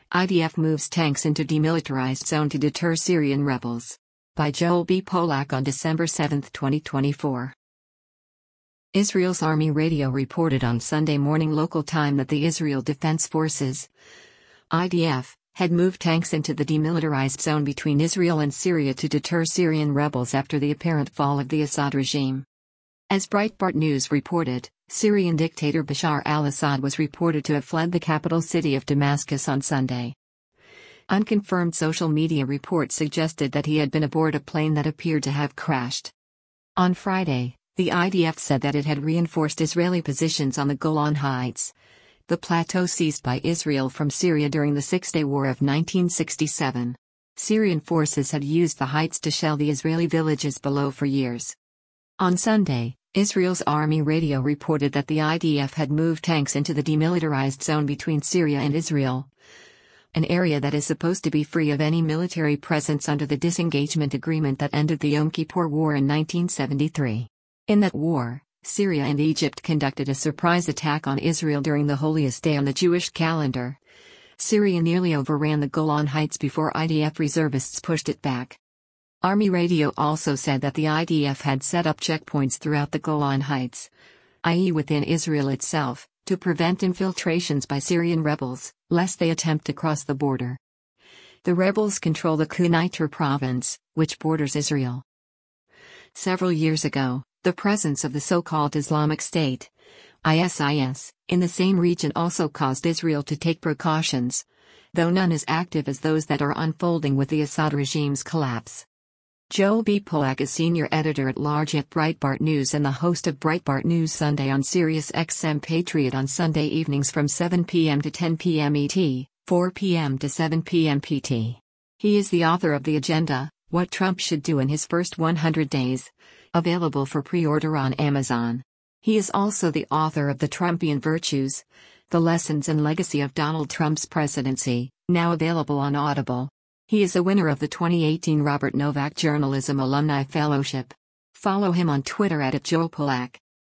IDF moves tanks into demilitarized zone to deter Syrian rebels. By Joel B. Polak on December 7, 2024. Israel's Army radio reported on Sunday morning local time that the Israel Defense Forces, IDF, had moved tanks into the demilitarized zone between Israel and Syria to deter Syrian rebels after the apparent fall of the Assad regime. As Breitbart News reported, Syrian dictator Bashar al-Assad was reported to have fled the capital city of Damascus on Sunday. Unconfirmed social media reports suggested that he had been aboard a plane that appeared to have crashed. On Friday, the IDF said that it had reinforced Israeli positions on the Golan Heights, the plateau seized by Israel from Syria during the Six-Day War of 1967. Syrian forces had used the heights to shell the Israeli villages below for years. On Sunday, Israel's army radio reported that the IDF had moved tanks into the demilitarized zone between Syria and Israel, an area that is supposed to be free of any military presence under the disengagement agreement that ended the Yom Kippur War in 1973. In that war, Syria and Egypt conducted a surprise attack on Israel during the holiest day on the Jewish calendar. Syria nearly overran the Golan Heights before IDF reservists pushed it back. Army radio also said that the IDF had set up checkpoints throughout the Golan Heights, i.e. within Israel itself, to prevent infiltrations by Syrian rebels, lest they attempt to cross the border. The rebels control the Quneitra province, which borders Israel. Several years ago, the presence of the so-called Islamic State, ISIS, in the same region also caused Israel to take precautions, though none as active as those that are unfolding with the Assad regime's collapse. Joel B. Polak is senior editor-at-large at Breitbart News and the host of Breitbart News Sunday on Sirius XM Patriot on Sunday evenings from 7 p.m. to 10 p.m. ET, 4 p.m. to 7 p.m. PT. He is the author of The Agenda, What Trump Should Do in His First 100 Days, available for pre-order on Amazon. He is also the author of The Trumpian Virtues, The Lessons and Legacy of Donald Trump's Presidency, now available on Audible. He is a winner of the 2018 Robert Novak Journalism Alumni Fellowship. Follow him on Twitter @JoelPolak.